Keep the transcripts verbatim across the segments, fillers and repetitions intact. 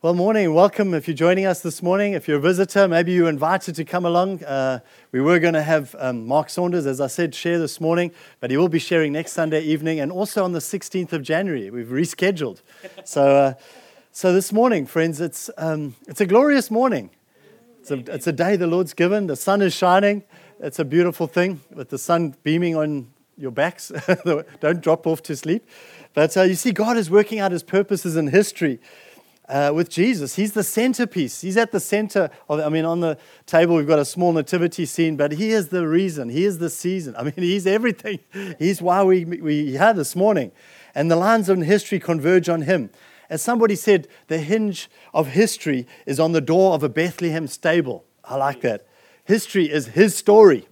Well, morning. Welcome if you're joining us this morning. If you're a visitor, maybe you were invited to come along. Uh, we were going to have um, Mark Saunders, as I said, share this morning, but he will be sharing next Sunday evening and also on the sixteenth of January. We've rescheduled. So uh, so this morning, friends, it's um, it's a glorious morning. It's a, it's a day the Lord's given. The sun is shining. It's a beautiful thing with the sun beaming on your backs. Don't drop off to sleep. But uh, you see, God is working out his purposes in history. Uh, with Jesus. He's the centerpiece. He's at the center of, I mean, on the table we've got a small nativity scene, but he is the reason. He is the season. I mean, he's everything. He's why we we had this morning. And the lines of history converge on him. As somebody said, the hinge of history is on the door of a Bethlehem stable. I like that. History is his story.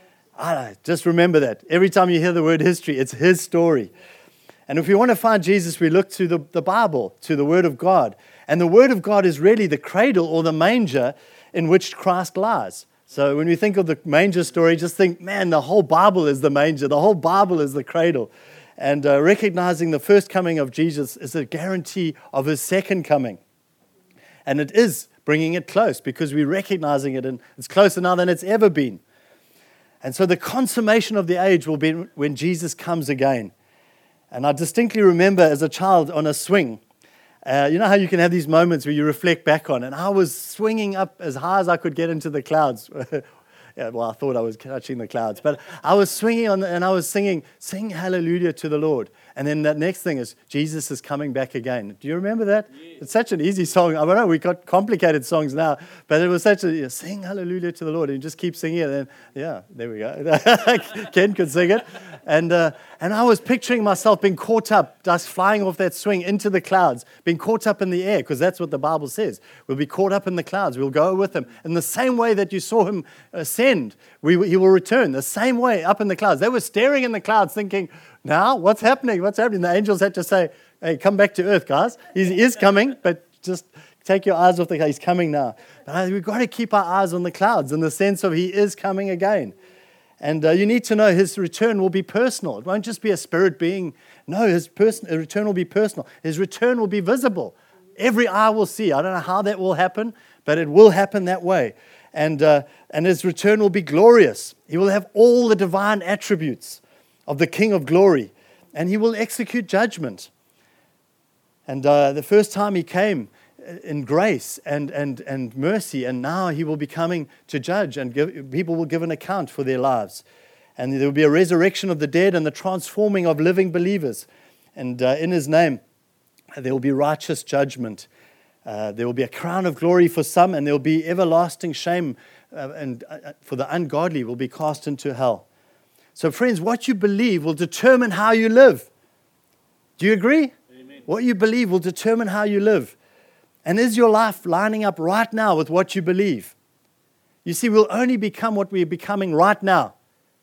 I just remember that. Every time you hear the word history, it's his story. And if we want to find Jesus, we look to the, the Bible, to the Word of God. And the Word of God is really the cradle or the manger in which Christ lies. So when we think of the manger story, just think, man, the whole Bible is the manger. The whole Bible is the cradle. And uh, recognizing the first coming of Jesus is a guarantee of his second coming. And it is bringing it close because we're recognizing it, and it's closer now than it's ever been. And so the consummation of the age will be when Jesus comes again. And I distinctly remember as a child on a swing, uh, you know how you can have these moments where you reflect back on, and I was swinging up as high as I could get into the clouds. yeah, well, I thought I was touching the clouds, but I was swinging on, the, and I was singing, sing hallelujah to the Lord. And then that next thing is, Jesus is coming back again. Do you remember that? Yes. It's such an easy song. I don't know, we got complicated songs now, but it was such a, you know, sing hallelujah to the Lord. And you just keep singing it. And then, yeah, there we go. Ken could sing it. And uh, and I was picturing myself being caught up, just flying off that swing into the clouds, being caught up in the air, because that's what the Bible says. We'll be caught up in the clouds. We'll go with him. In the same way that you saw him ascend, we, he will return. The same way up in the clouds. They were staring in the clouds thinking, now, what's happening? What's happening? The angels had to say, hey, come back to earth, guys. He is coming, but just take your eyes off the clouds. He's coming now. But we've got to keep our eyes on the clouds in the sense of he is coming again. And uh, you need to know his return will be personal. It won't just be a spirit being. No, his person, his return will be personal. His return will be visible. Every eye will see. I don't know how that will happen, but it will happen that way. And, uh, and his return will be glorious. He will have all the divine attributes of the King of glory, and he will execute judgment. And uh, the first time he came in grace and, and, and mercy, and now he will be coming to judge, and give, people will give an account for their lives. And there will be a resurrection of the dead and the transforming of living believers. And uh, in his name, there will be righteous judgment. Uh, there will be a crown of glory for some, and there will be everlasting shame uh, and uh, for the ungodly will be cast into hell. So friends, what you believe will determine how you live. Do you agree? Amen. What you believe will determine how you live. And is your life lining up right now with what you believe? You see, we'll only become what we're becoming right now.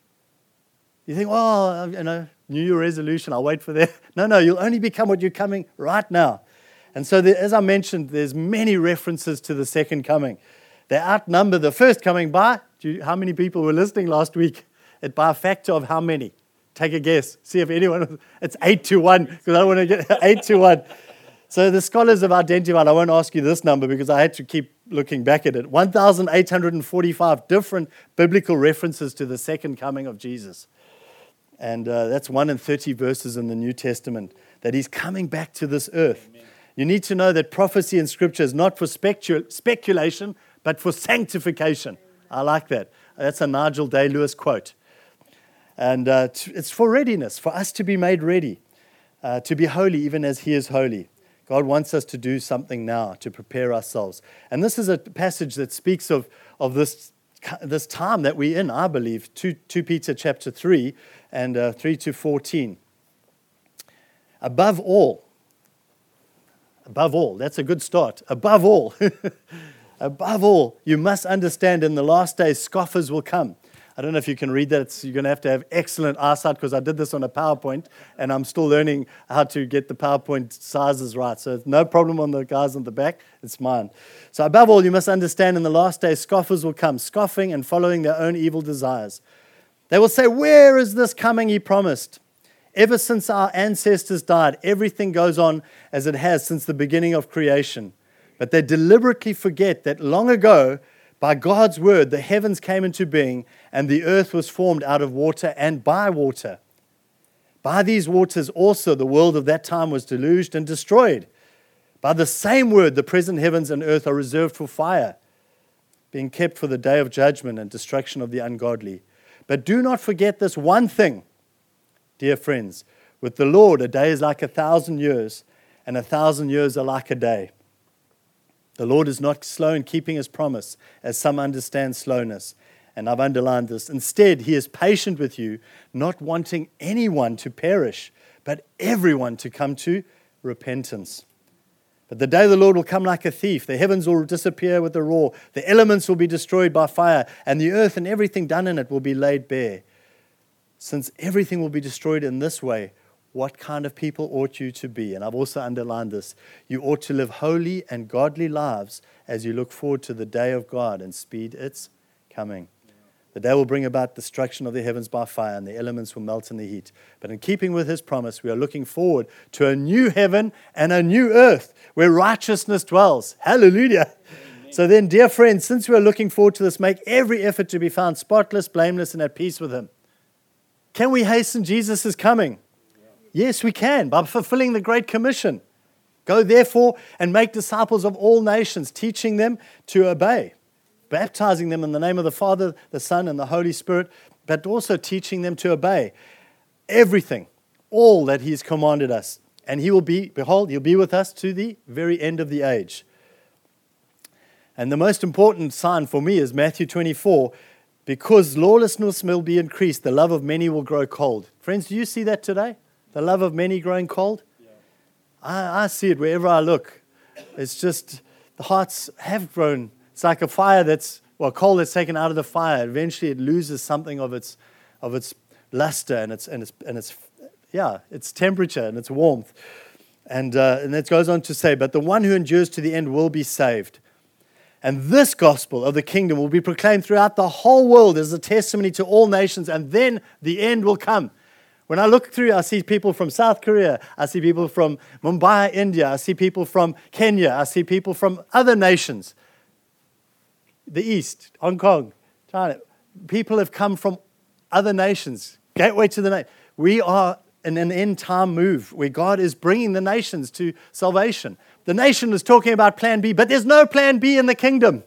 You think, oh, you know, New Year resolution, I'll wait for that. No, no, you'll only become what you're coming right now. And so, there, as I mentioned, there's many references to the second coming. They outnumber the first coming by. Do you, how many people were listening last week? It by a factor of how many? Take a guess. See if anyone, it's eight to one, because I don't want to get eight to one. So the scholars have identified, I won't ask you this number because I had to keep looking back at it, one thousand eight hundred forty-five different biblical references to the second coming of Jesus. And uh, that's one in thirty verses in the New Testament, that he's coming back to this earth. Amen. You need to know that prophecy in Scripture is not for specu- speculation, but for sanctification. I like that. That's a Nigel Day-Lewis quote. And uh, t- it's for readiness, for us to be made ready, uh, to be holy even as he is holy. God wants us to do something now to prepare ourselves. And this is a passage that speaks of, of this, this time that we're in, I believe, two, two Peter chapter three and uh, three to fourteen. Above all, above all, that's a good start. Above all, above all, you must understand in the last days scoffers will come. I don't know if you can read that. It's, you're going to have to have excellent eyesight because I did this on a PowerPoint and I'm still learning how to get the PowerPoint sizes right. So no problem on the guys on the back. It's mine. So above all, you must understand in the last days, scoffers will come, scoffing and following their own evil desires. They will say, where is this coming he promised? Ever since our ancestors died, everything goes on as it has since the beginning of creation. But they deliberately forget that long ago, by God's word, the heavens came into being and the earth was formed out of water and by water. By these waters also the world of that time was deluged and destroyed. By the same word, the present heavens and earth are reserved for fire, being kept for the day of judgment and destruction of the ungodly. But do not forget this one thing, dear friends. With the Lord, a day is like a thousand years, and a thousand years are like a day. The Lord is not slow in keeping his promise, as some understand slowness. And I've underlined this. Instead, he is patient with you, not wanting anyone to perish, but everyone to come to repentance. But the day of the Lord will come like a thief. The heavens will disappear with a roar. The elements will be destroyed by fire, and the earth and everything done in it will be laid bare. Since everything will be destroyed in this way, what kind of people ought you to be? And I've also underlined this. You ought to live holy and godly lives as you look forward to the day of God and speed its coming. The day will bring about destruction of the heavens by fire, and the elements will melt in the heat. But in keeping with his promise, we are looking forward to a new heaven and a new earth where righteousness dwells. Hallelujah. Amen. So then, dear friends, since we are looking forward to this, make every effort to be found spotless, blameless, and at peace with him. Can we hasten Jesus' coming? Yeah. Yes, we can, by fulfilling the Great Commission. Go therefore and make disciples of all nations, teaching them to obey, baptizing them in the name of the Father, the Son, and the Holy Spirit, but also teaching them to obey everything, all that he has commanded us. And he will be, behold, he'll be with us to the very end of the age. And the most important sign for me is Matthew twenty-four, because lawlessness will be increased, the love of many will grow cold. Friends, do you see that today? The love of many growing cold? Yeah. I, I see it wherever I look. It's just, the hearts have grown. It's like a fire that's, well, coal that's taken out of the fire. Eventually it loses something of its of its luster and its, and its, and its yeah, its temperature and its warmth. And, uh, and it goes on to say, but the one who endures to the end will be saved. And this gospel of the kingdom will be proclaimed throughout the whole world as a testimony to all nations, and then the end will come. When I look through, I see people from South Korea, I see people from Mumbai, India, I see people from Kenya, I see people from other nations. The East, Hong Kong, China. People have come from other nations. Gateway to the nation. We are in an end time move where God is bringing the nations to salvation. The nation is talking about plan B, but there's no plan B in the kingdom.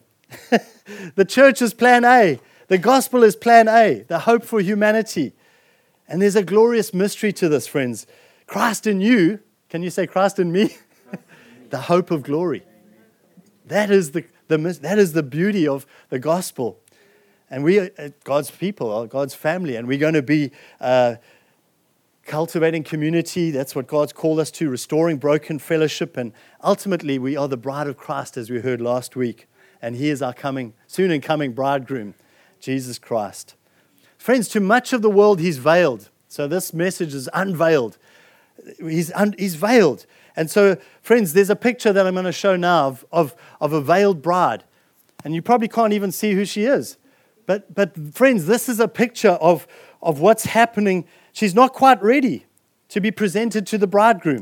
The church is plan A. The gospel is plan A, the hope for humanity. And there's a glorious mystery to this, friends. Christ in you, can you say Christ in me? The hope of glory. That is the The, that is the beauty of the gospel. And we are God's people, God's family, and we're going to be uh, cultivating community. That's what God's called us to, restoring broken fellowship. And ultimately, we are the bride of Christ, as we heard last week. And he is our coming, soon and coming bridegroom, Jesus Christ. Friends, to much of the world, he's veiled. So this message is unveiled. He's, un, he's veiled. And so, friends, there's a picture that I'm going to show now of, of, of a veiled bride. And you probably can't even see who she is. But, but friends, this is a picture of, of what's happening. She's not quite ready to be presented to the bridegroom.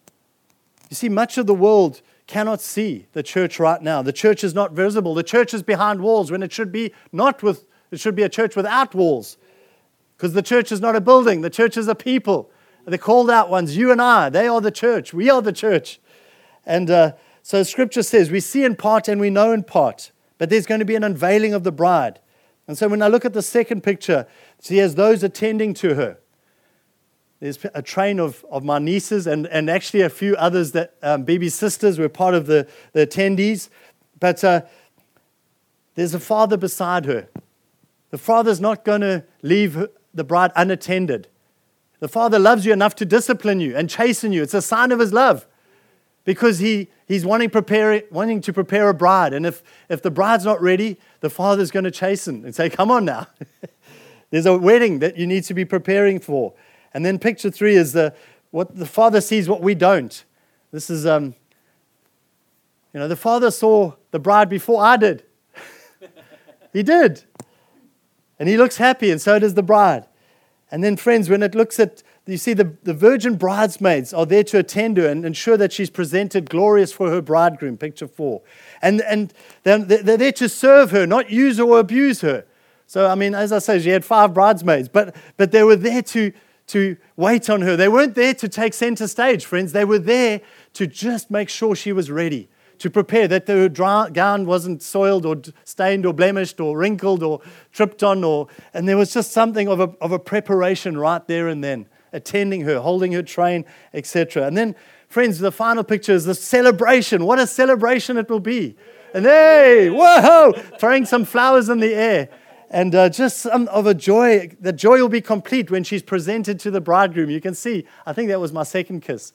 You see, much of the world cannot see the church right now. The church is not visible. The church is behind walls when it should be not with, it should be a church without walls. Because the church is not a building. The church is a people. The called out ones, you and I, they are the church. We are the church. And uh, so Scripture says we see in part and we know in part. But there's going to be an unveiling of the bride. And so when I look at the second picture, she has those attending to her. There's a train of, of my nieces and, and actually a few others that um, baby sisters were part of the, the attendees. But uh, there's a father beside her. The father's not going to leave the bride unattended. The Father loves you enough to discipline you and chasten you. It's a sign of his love because he, he's wanting, prepare, wanting to prepare a bride. And if, if the bride's not ready, the Father's going to chasten and say, come on now. There's a wedding that you need to be preparing for. And then picture three is the what the Father sees what we don't. This is, um, you know, the Father saw the bride before I did. He did. And he looks happy and so does the bride. And then, friends, when it looks at you see, the, the virgin bridesmaids are there to attend her and ensure that she's presented glorious for her bridegroom, picture four. And, and they're, they're there to serve her, not use or abuse her. So, I mean, as I say, she had five bridesmaids, but, but they were there to, to wait on her. They weren't there to take center stage, friends. They were there to just make sure she was ready, to prepare, that her dry, gown wasn't soiled or stained or blemished or wrinkled or tripped on. Or, and there was just something of a, of a preparation right there and then, attending her, holding her train, et cetera. And then, friends, the final picture is the celebration. What a celebration it will be. And hey, whoa, throwing some flowers in the air. And uh, just some of a joy. The joy will be complete when she's presented to the bridegroom. You can see, I think that was my second kiss.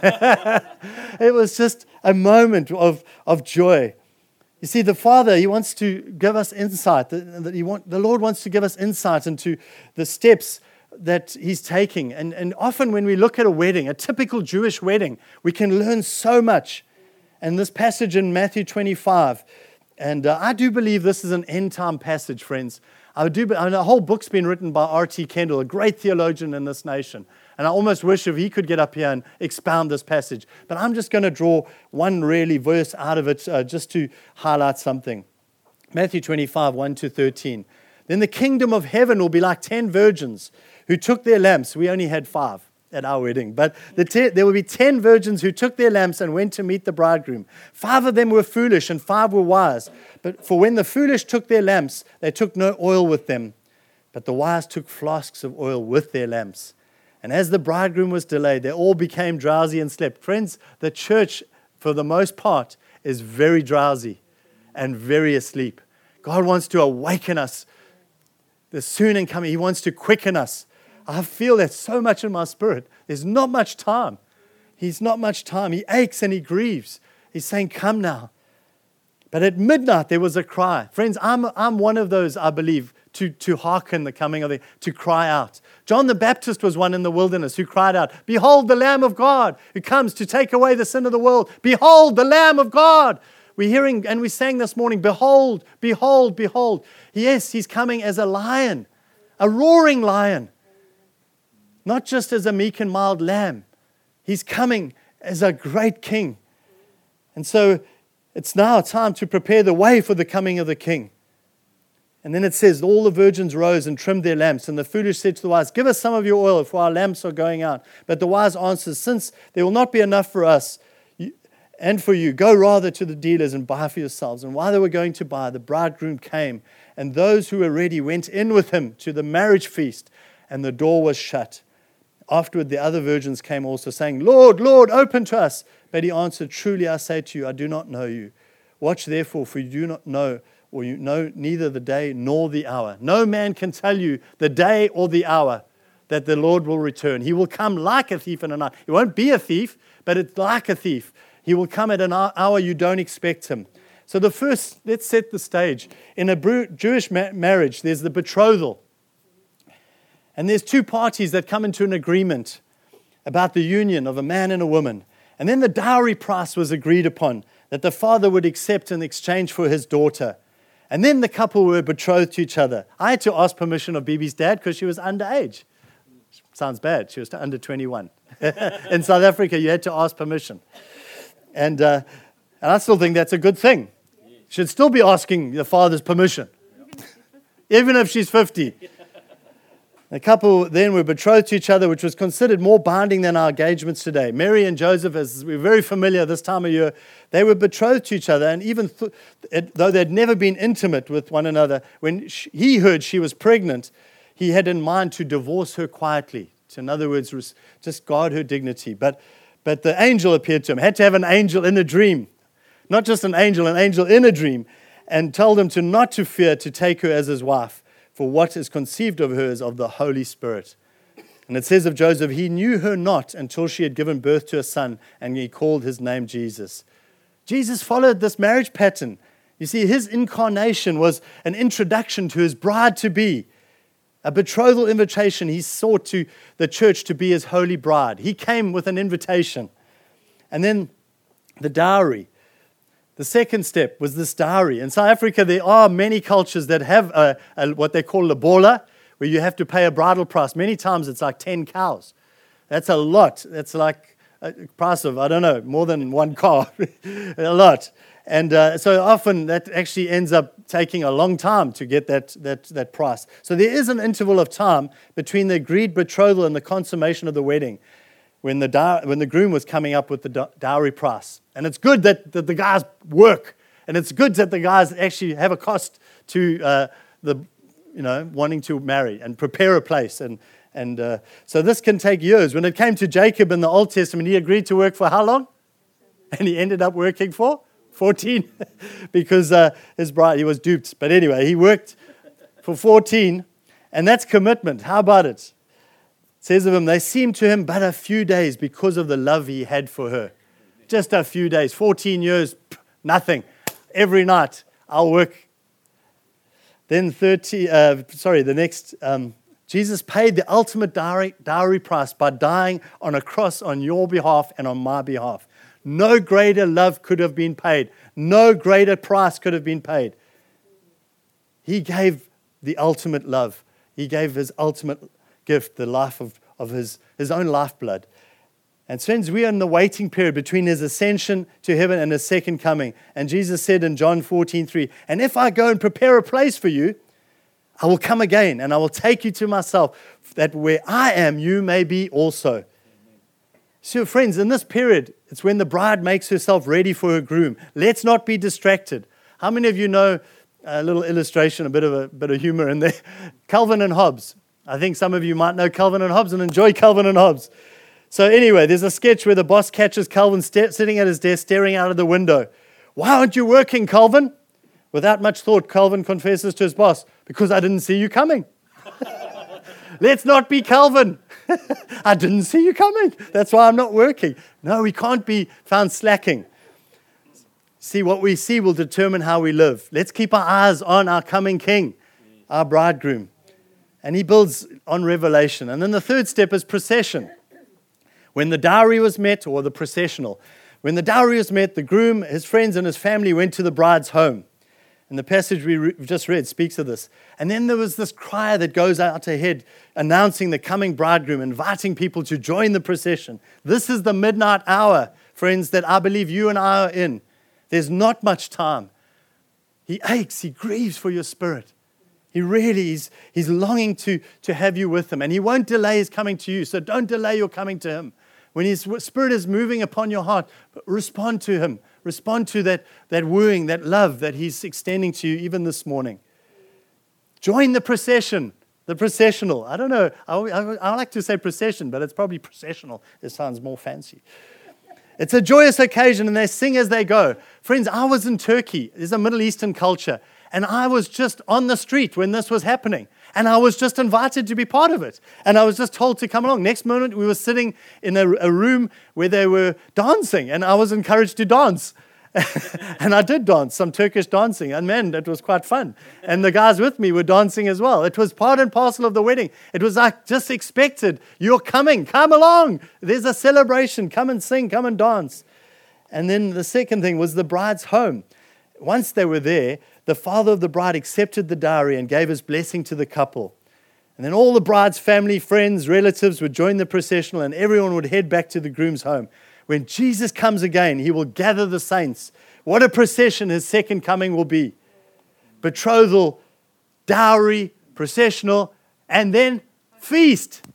It was just a moment of, of joy. You see, the Father, He wants to give us insight. That he want, the Lord wants to give us insight into the steps that He's taking. And, and often when we look at a wedding, a typical Jewish wedding, we can learn so much. And this passage in Matthew twenty-five, and uh, I do believe this is an end-time passage, friends. I do. I mean, a whole book's been written by R T Kendall, a great theologian in this nation. And I almost wish if he could get up here and expound this passage. But I'm just going to draw one really verse out of it uh, just to highlight something. Matthew twenty-five, one to thirteen. Then the kingdom of heaven will be like ten virgins who took their lamps. We only had five at our wedding. But the te- there will be ten virgins who took their lamps and went to meet the bridegroom. Five of them were foolish and five were wise. But for when the foolish took their lamps, they took no oil with them. But the wise took flasks of oil with their lamps. And as the bridegroom was delayed, they all became drowsy and slept. Friends, the church, for the most part, is very drowsy and very asleep. God wants to awaken us. The soon and coming, He wants to quicken us. I feel that so much in my spirit. There's not much time. He's not much time. He aches and He grieves. He's saying, come now. But at midnight, there was a cry. Friends, I'm, I'm one of those, I believe, to, to hearken the coming of the, to cry out. John the Baptist was one in the wilderness who cried out, behold the Lamb of God who comes to take away the sin of the world. Behold the Lamb of God. We're hearing, and we sang this morning, behold, behold, behold. Yes, He's coming as a lion, a roaring lion. Not just as a meek and mild lamb. He's coming as a great king. And so it's now time to prepare the way for the coming of the king. And then it says, all the virgins rose and trimmed their lamps. And the foolish said to the wise, give us some of your oil, for our lamps are going out. But the wise answers, since there will not be enough for us and for you, go rather to the dealers and buy for yourselves. And while they were going to buy, the bridegroom came. And those who were ready went in with him to the marriage feast. And the door was shut. Afterward, the other virgins came also, saying, Lord, Lord, open to us. But He answered, truly I say to you, I do not know you. Watch therefore, for you do not know, or you know neither the day nor the hour. No man can tell you the day or the hour that the Lord will return. He will come like a thief in the night. He won't be a thief, but it's like a thief. He will come at an hour you don't expect Him. So the first, let's set the stage. In a Jewish marriage, there's the betrothal. And there's two parties that come into an agreement about the union of a man and a woman. And then the dowry price was agreed upon that the father would accept in exchange for his daughter. And then the couple were betrothed to each other. I had to ask permission of Bibi's dad because she was underage. Sounds bad. She was under twenty-one. In South Africa, you had to ask permission. And, uh, and I still think that's a good thing. Should still be asking the father's permission, even if she's fifty. The couple then were betrothed to each other, which was considered more binding than our engagements today. Mary and Joseph, as we're very familiar this time of year, they were betrothed to each other. And even th- it, though they'd never been intimate with one another, when she, he heard she was pregnant, he had in mind to divorce her quietly. So in other words, just guard her dignity. But, but the angel appeared to him. Had to have an angel in a dream. Not just an angel, an angel in a dream. And told him to not to fear to take her as his wife. For what is conceived of her is of the Holy Spirit. And it says of Joseph, he knew her not until she had given birth to a son, and he called his name Jesus. Jesus followed this marriage pattern. You see, his incarnation was an introduction to his bride-to-be, a betrothal invitation. He sought to the church to be his holy bride. He came with an invitation. And then the dowry. The second step was this dowry. In South Africa, there are many cultures that have a, a, what they call a lobola, where you have to pay a bridal price. Many times it's like ten cows. That's a lot. That's like a price of, I don't know, more than one car. A lot. And uh, so often that actually ends up taking a long time to get that, that, that price. So there is an interval of time between the agreed betrothal and the consummation of the wedding when the, dow- when the groom was coming up with the do- dowry price. And it's good that, that the guys work. And it's good that the guys actually have a cost to uh, the, you know, wanting to marry and prepare a place. And, and uh, so this can take years. When it came to Jacob in the Old Testament, he agreed to work for how long? And he ended up working for fourteen, because uh, his bride, he was duped. But anyway, he worked for fourteen, and that's commitment. How about it? It says of him, they seemed to him but a few days because of the love he had for her. Just a few days, fourteen years, nothing. Every night, I'll work. Then thirty, uh, sorry, the next, um, Jesus paid the ultimate dowry, dowry price by dying on a cross on your behalf and on my behalf. No greater love could have been paid. No greater price could have been paid. He gave the ultimate love. He gave his ultimate gift, the life of, of his, his own lifeblood. And friends, we are in the waiting period between his ascension to heaven and his second coming. And Jesus said in John fourteen three, and if I go and prepare a place for you, I will come again and I will take you to myself, that where I am, you may be also. So friends, in this period, it's when the bride makes herself ready for her groom. Let's not be distracted. How many of you know a little illustration, a bit of a bit of humor in there? Calvin and Hobbes. I think some of you might know Calvin and Hobbes and enjoy Calvin and Hobbes. So anyway, there's a sketch where the boss catches Calvin st- sitting at his desk staring out of the window. Why aren't you working, Calvin? Without much thought, Calvin confesses to his boss, because I didn't see you coming. Let's not be Calvin. I didn't see you coming. That's why I'm not working. No, we can't be found slacking. See, what we see will determine how we live. Let's keep our eyes on our coming King, our bridegroom. And he builds on revelation. And then the third step is procession. When the dowry was met, or the processional, when the dowry was met, the groom, his friends, and his family went to the bride's home. And the passage we re- just read speaks of this. And then there was this crier that goes out ahead, announcing the coming bridegroom, inviting people to join the procession. This is the midnight hour, friends, that I believe you and I are in. There's not much time. He aches, he grieves for your spirit. He really is, he's longing to, to have you with him. And he won't delay his coming to you, so don't delay your coming to him. When his spirit is moving upon your heart, respond to him. Respond to that, that wooing, that love that he's extending to you even this morning. Join the procession, the processional. I don't know, I, I, I like to say procession, but it's probably processional. It sounds more fancy. It's a joyous occasion, and they sing as they go. Friends, I was in Turkey. There's a Middle Eastern culture. And I was just on the street when this was happening. And I was just invited to be part of it. And I was just told to come along. Next moment, we were sitting in a, a room where they were dancing. And I was encouraged to dance. And I did dance, some Turkish dancing. And man, it was quite fun. And the guys with me were dancing as well. It was part and parcel of the wedding. It was like just expected. You're coming. Come along. There's a celebration. Come and sing. Come and dance. And then the second thing was the bride's home. Once they were there, the father of the bride accepted the dowry and gave his blessing to the couple. And then all the bride's family, friends, relatives would join the processional, and everyone would head back to the groom's home. When Jesus comes again, he will gather the saints. What a procession his second coming will be. Betrothal, dowry, processional, and then feast.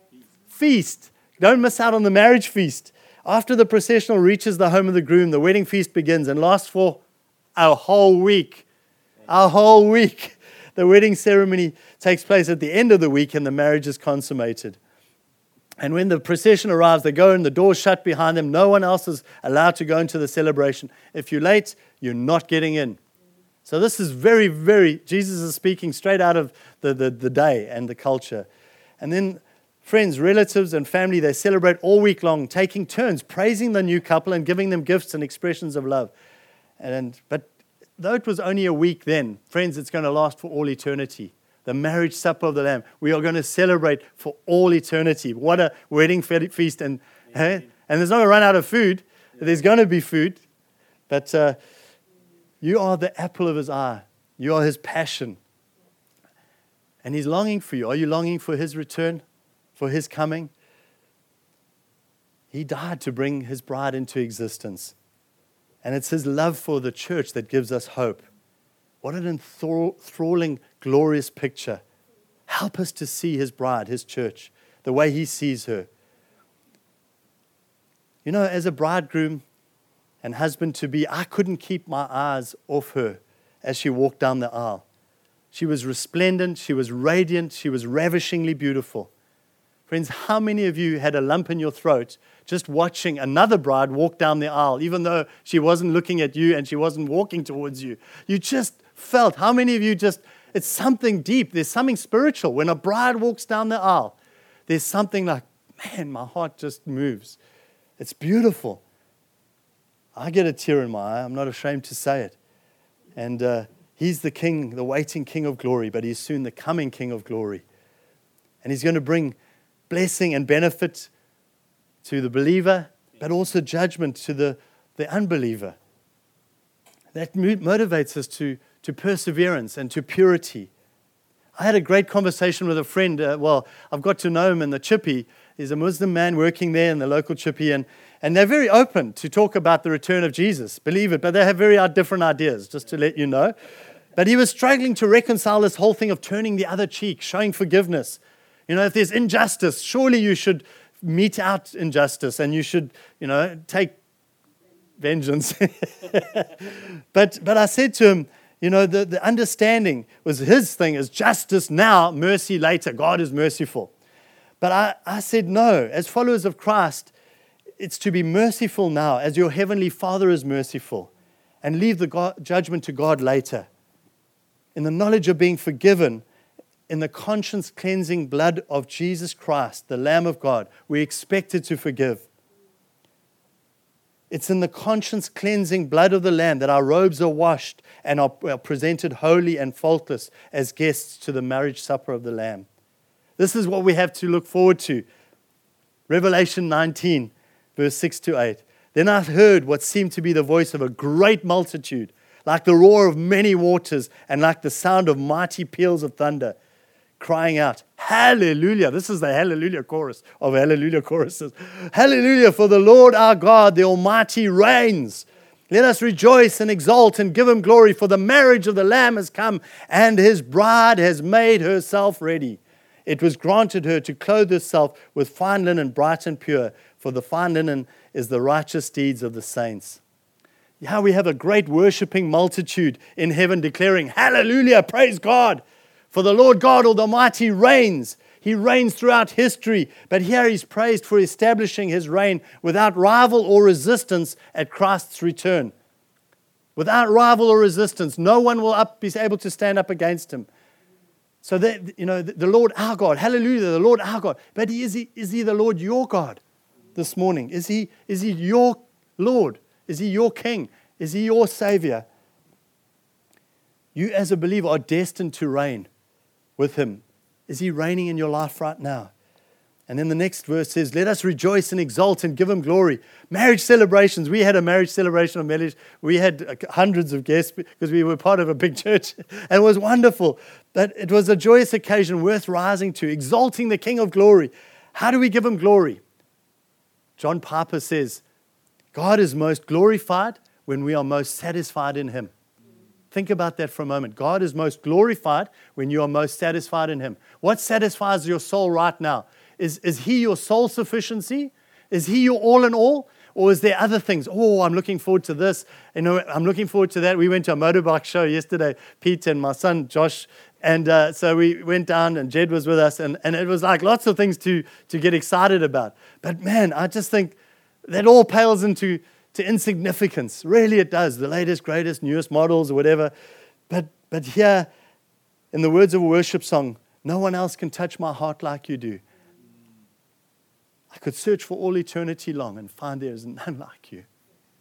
Feast. Don't miss out on the marriage feast. After the processional reaches the home of the groom, the wedding feast begins and lasts for a whole week. A whole week. The wedding ceremony takes place at the end of the week and the marriage is consummated. And when the procession arrives, they go and the doors shut behind them. No one else is allowed to go into the celebration. If you're late, you're not getting in. So this is very, very, Jesus is speaking straight out of the, the, the day and the culture. And then friends, relatives, and family, they celebrate all week long, taking turns, praising the new couple and giving them gifts and expressions of love. And but though it was only a week then, friends, it's going to last for all eternity. The marriage supper of the Lamb. We are going to celebrate for all eternity. What a wedding feast. And, eh? and there's not a run out of food. There's going to be food. But uh, you are the apple of his eye. You are his passion. And he's longing for you. Are you longing for his return? For his coming? He died to bring his bride into existence. And it's his love for the church that gives us hope. What an enthralling, glorious picture. Help us to see his bride, his church, the way he sees her. You know, as a bridegroom and husband-to-be, I couldn't keep my eyes off her as she walked down the aisle. She was resplendent, she was radiant, she was ravishingly beautiful. Friends, how many of you had a lump in your throat just watching another bride walk down the aisle, even though she wasn't looking at you and she wasn't walking towards you? You just felt, how many of you just, it's something deep, there's something spiritual. When a bride walks down the aisle, there's something like, man, my heart just moves. It's beautiful. I get a tear in my eye, I'm not ashamed to say it. And uh, he's the King, the waiting King of glory, but he's soon the coming King of glory. And he's going to bring blessing and benefit to the believer, but also judgment to the, the unbeliever. That motivates us to, to perseverance and to purity. I had a great conversation with a friend. Uh, well, I've got to know him in the Chippy. He's a Muslim man working there in the local Chippy, and, and they're very open to talk about the return of Jesus, believe it, but they have very different ideas, just to let you know. But he was struggling to reconcile this whole thing of turning the other cheek, showing forgiveness. You know, if there's injustice, surely you should mete out injustice and you should, you know, take vengeance. but but I said to him, you know, the, the understanding was his thing is justice now, mercy later. God is merciful. But I, I said, no, as followers of Christ, it's to be merciful now as your heavenly Father is merciful, and leave the God, judgment to God later. In the knowledge of being forgiven, in the conscience-cleansing blood of Jesus Christ, the Lamb of God, we're expected to forgive. It's in the conscience-cleansing blood of the Lamb that our robes are washed and are presented holy and faultless as guests to the marriage supper of the Lamb. This is what we have to look forward to. Revelation nineteen, verse six to eight. Then I heard what seemed to be the voice of a great multitude, like the roar of many waters and like the sound of mighty peals of thunder, crying out, hallelujah. This is the hallelujah chorus of hallelujah choruses. Hallelujah, for the Lord our God, the Almighty reigns. Let us rejoice and exult and give him glory, for the marriage of the Lamb has come and his bride has made herself ready. It was granted her to clothe herself with fine linen, bright and pure, for the fine linen is the righteous deeds of the saints. Yeah, we have a great worshiping multitude in heaven declaring, hallelujah, praise God. For the Lord God Almighty reigns. He reigns throughout history, but here he's praised for establishing his reign without rival or resistance at Christ's return. Without rival or resistance, no one will up, be able to stand up against him. So that, you know, the Lord our God, hallelujah, the Lord our God. But is he, is he the Lord your God this morning? Is he, is he your Lord? Is he your King? Is he your Savior? You as a believer are destined to reign with him. Is he reigning in your life right now? And then the next verse says, let us rejoice and exult and give him glory. Marriage celebrations. We had a marriage celebration of marriage. We had hundreds of guests because we were part of a big church. And it was wonderful. But it was a joyous occasion worth rising to, exalting the King of glory. How do we give him glory? John Piper says, God is most glorified when we are most satisfied in him. Think about that for a moment. God is most glorified when you are most satisfied in him. What satisfies your soul right now? Is, is he your sole sufficiency? Is he your all in all? Or is there other things? Oh, I'm looking forward to this. You know, I'm looking forward to that. We went to a motorbike show yesterday, Pete and my son Josh. And uh, so we went down and Jed was with us. And, and it was like lots of things to, to get excited about. But man, I just think that all pales into to insignificance. Really it does. The latest, greatest, newest models or whatever. But, but here, in the words of a worship song, no one else can touch my heart like you do. I could search for all eternity long and find there is none like you.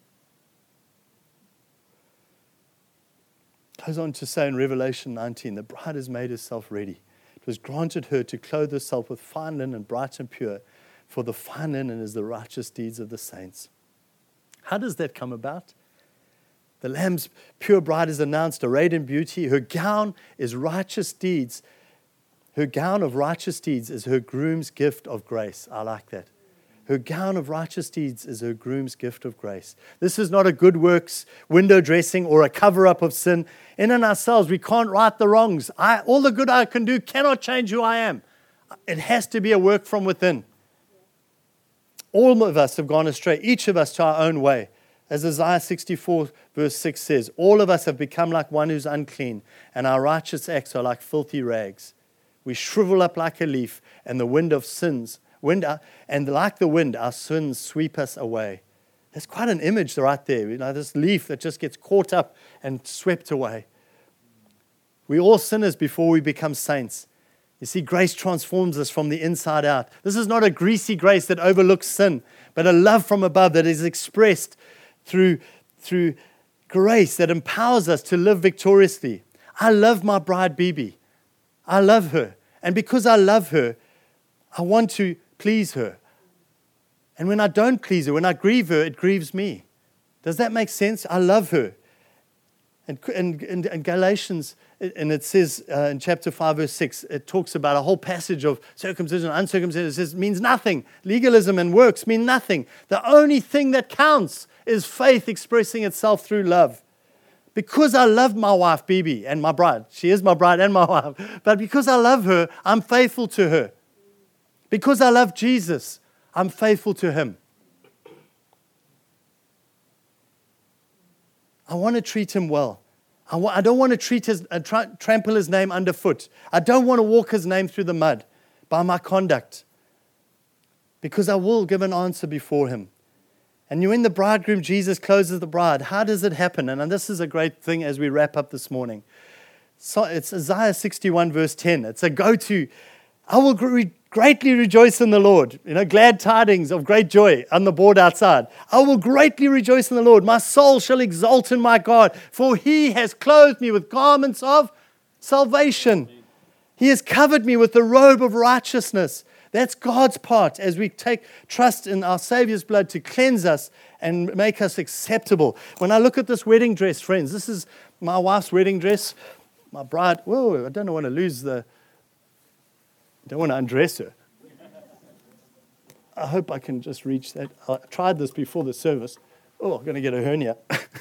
Goes on to say in Revelation nineteen, the bride has made herself ready. It was granted her to clothe herself with fine linen, bright and pure, for the fine linen is the righteous deeds of the saints. How does that come about? The Lamb's pure bride is announced, arrayed in beauty. Her gown is righteous deeds. Her gown of righteous deeds is her groom's gift of grace. I like that. Her gown of righteous deeds is her groom's gift of grace. This is not a good works window dressing or a cover-up of sin. In and ourselves, we can't right the wrongs. I, all the good I can do cannot change who I am. It has to be a work from within. All of us have gone astray, each of us to our own way. As Isaiah sixty-four verse six says, all of us have become like one who's unclean, and our righteous acts are like filthy rags. We shrivel up like a leaf, and the wind of sins, wind, and like the wind, our sins sweep us away. That's quite an image right there. You know, this leaf that just gets caught up and swept away. We're all sinners before we become saints. You see, grace transforms us from the inside out. This is not a greasy grace that overlooks sin, but a love from above that is expressed through, through grace that empowers us to live victoriously. I love my bride, Bibi. I love her. And because I love her, I want to please her. And when I don't please her, when I grieve her, it grieves me. Does that make sense? I love her. And in, in Galatians, and it says uh, in chapter five, verse six, it talks about a whole passage of circumcision and uncircumcision. It says it means nothing. Legalism and works mean nothing. The only thing that counts is faith expressing itself through love. Because I love my wife, Bibi, and my bride. She is my bride and my wife. But because I love her, I'm faithful to her. Because I love Jesus, I'm faithful to him. I want to treat him well. I, wa- I don't want to treat his, uh, tra- trample his name underfoot. I don't want to walk his name through the mud by my conduct. Because I will give an answer before him. And when the bridegroom, Jesus, closes the bride, how does it happen? And this is a great thing as we wrap up this morning. So it's Isaiah sixty-one, verse ten. It's a go-to. I will re- greatly rejoice in the Lord. You know, glad tidings of great joy on the board outside. I will greatly rejoice in the Lord. My soul shall exult in my God, for he has clothed me with garments of salvation. He has covered me with the robe of righteousness. That's God's part as we take trust in our Savior's blood to cleanse us and make us acceptable. When I look at this wedding dress, friends, this is my wife's wedding dress. My bride, whoa, I don't want to lose the, I don't want to undress her. I hope I can just reach that. I tried this before the service. Oh, I'm going to get a hernia.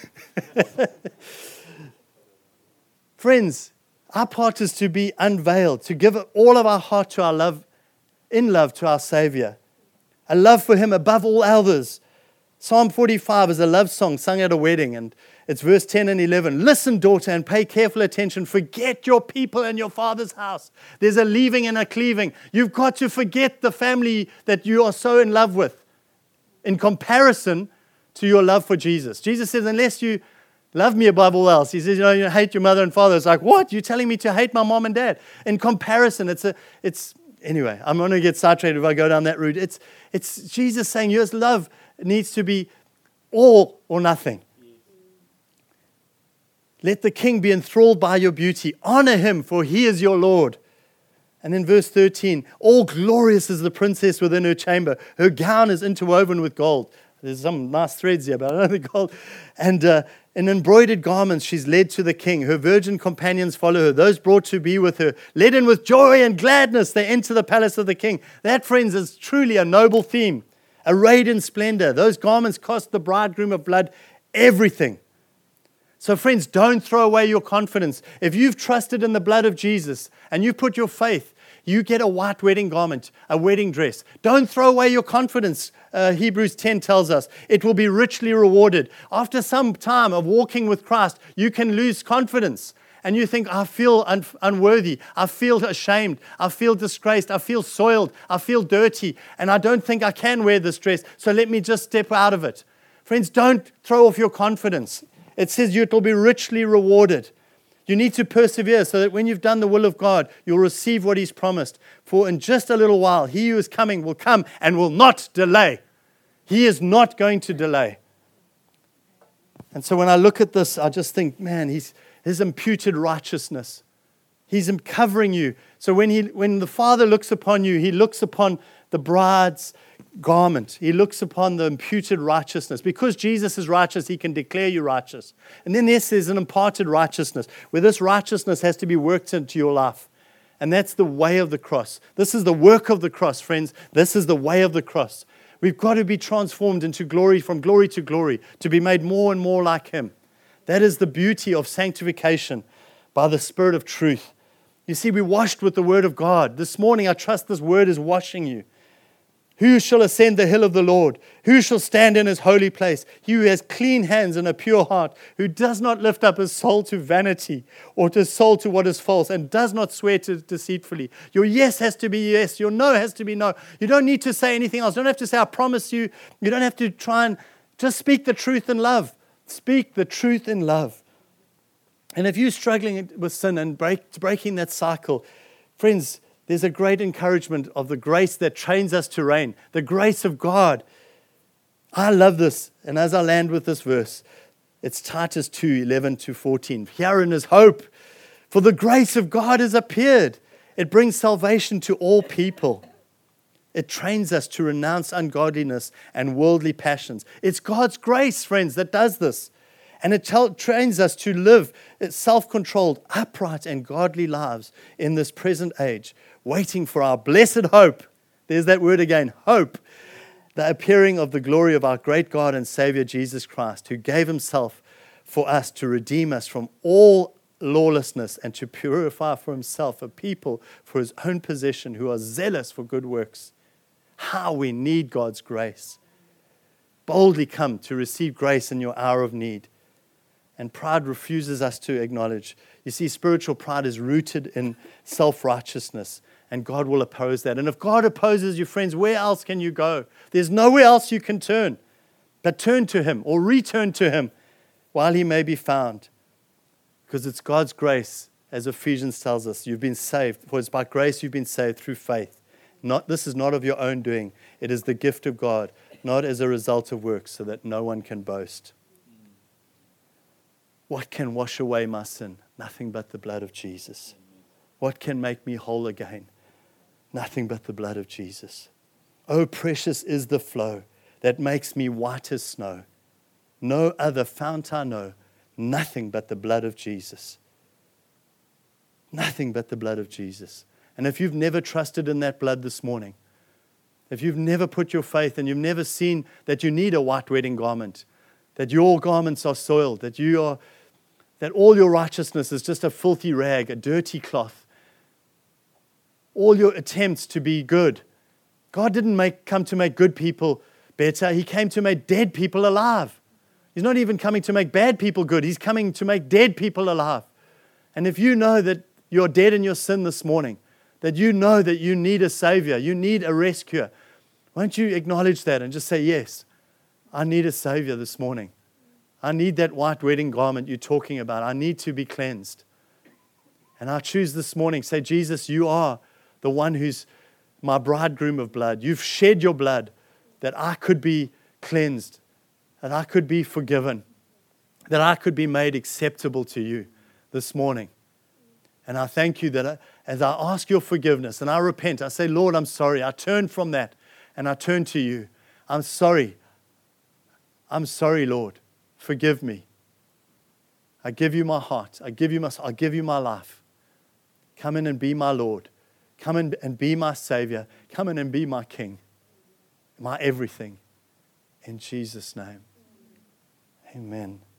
Friends, our part is to be unveiled, to give all of our heart to our love, in love to our Savior. A love for him above all others. Psalm forty-five is a love song sung at a wedding, and it's verse ten and eleven. Listen, daughter, and pay careful attention. Forget your people and your father's house. There's a leaving and a cleaving. You've got to forget the family that you are so in love with in comparison to your love for Jesus. Jesus says, unless you love me above all else. He says, you know, you hate your mother and father. It's like, what? You're telling me to hate my mom and dad? In comparison, it's a, it's, anyway, I'm going to get sidetracked if I go down that route. It's, it's Jesus saying your love needs to be all or nothing. Let the king be enthralled by your beauty. Honor him, for he is your Lord. And in verse thirteen, all glorious is the princess within her chamber. Her gown is interwoven with gold. There's some nice threads here, but I don't think gold. And uh, in embroidered garments, she's led to the king. Her virgin companions follow her. Those brought to be with her, led in with joy and gladness, they enter the palace of the king. That, friends, is truly a noble theme. Arrayed in splendor. Those garments cost the bridegroom of blood everything. So, friends, don't throw away your confidence. If you've trusted in the blood of Jesus and you've put your faith, you get a white wedding garment, a wedding dress. Don't throw away your confidence. Uh, Hebrews ten tells us it will be richly rewarded. After some time of walking with Christ, you can lose confidence. And you think, I feel un- unworthy. I feel ashamed. I feel disgraced. I feel soiled. I feel dirty. And I don't think I can wear this dress. So let me just step out of it. Friends, don't throw off your confidence. It says you will be richly rewarded. You need to persevere so that when you've done the will of God, you'll receive what he's promised. For in just a little while, he who is coming will come and will not delay. He is not going to delay. And so when I look at this, I just think, man, he's, his imputed righteousness. He's covering you. So when he, when the Father looks upon you, he looks upon the bride's garment. He looks upon the imputed righteousness. Because Jesus is righteous, he can declare you righteous. And then yes, there's an imparted righteousness, where this righteousness has to be worked into your life. And that's the way of the cross. This is the work of the cross, friends. This is the way of the cross. We've got to be transformed into glory, from glory to glory, to be made more and more like Him. That is the beauty of sanctification by the Spirit of truth. You see, we're washed with the Word of God. This morning, I trust this Word is washing you. Who shall ascend the hill of the Lord? Who shall stand in His holy place? He who has clean hands and a pure heart, who does not lift up his soul to vanity or his soul to what is false, and does not swear to deceitfully. Your yes has to be yes. Your no has to be no. You don't need to say anything else. You don't have to say, I promise you. You don't have to try and just speak the truth in love. Speak the truth in love. And if you're struggling with sin and break, breaking that cycle, friends, there's a great encouragement of the grace that trains us to reign, the grace of God. I love this. And as I land with this verse, it's Titus two, eleven to fourteen. Herein is hope, for the grace of God has appeared. It brings salvation to all people. It trains us to renounce ungodliness and worldly passions. It's God's grace, friends, that does this. And it t- trains us to live self-controlled, upright, and godly lives in this present age, waiting for our blessed hope. There's that word again, hope. The appearing of the glory of our great God and Savior, Jesus Christ, who gave Himself for us to redeem us from all lawlessness and to purify for Himself a people for His own possession who are zealous for good works. How we need God's grace. Boldly come to receive grace in your hour of need. And pride refuses us to acknowledge. You see, spiritual pride is rooted in self-righteousness, and God will oppose that. And if God opposes you, friends, where else can you go? There's nowhere else you can turn. But turn to Him or return to Him while He may be found. Because it's God's grace, as Ephesians tells us, you've been saved. For it's by grace you've been saved through faith. Not, this is not of your own doing. It is the gift of God, not as a result of works, so that no one can boast. What can wash away my sin? Nothing but the blood of Jesus. What can make me whole again? Nothing but the blood of Jesus. Oh, precious is the flow that makes me white as snow. No other fount I know. Nothing but the blood of Jesus. Nothing but the blood of Jesus. And if you've never trusted in that blood this morning, if you've never put your faith and you've never seen that you need a white wedding garment, that your garments are soiled, that you are, that all your righteousness is just a filthy rag, a dirty cloth. All your attempts to be good. God didn't make, come to make good people better. He came to make dead people alive. He's not even coming to make bad people good. He's coming to make dead people alive. And if you know that you're dead in your sin this morning, that you know that you need a Savior, you need a rescuer, won't you acknowledge that and just say, yes, I need a Savior this morning. I need that white wedding garment you're talking about. I need to be cleansed. And I choose this morning, say, Jesus, you are the one who's my bridegroom of blood. You've shed your blood that I could be cleansed, that I could be forgiven, that I could be made acceptable to you this morning. And I thank you that I, as I ask your forgiveness and I repent, I say, Lord, I'm sorry. I turn from that and I turn to you. I'm sorry. I'm sorry, Lord. Forgive me. I give you my heart. I give you my, I give you my life. Come in and be my Lord. Come in and be my Savior. Come in and be my King. My everything. In Jesus' name. Amen.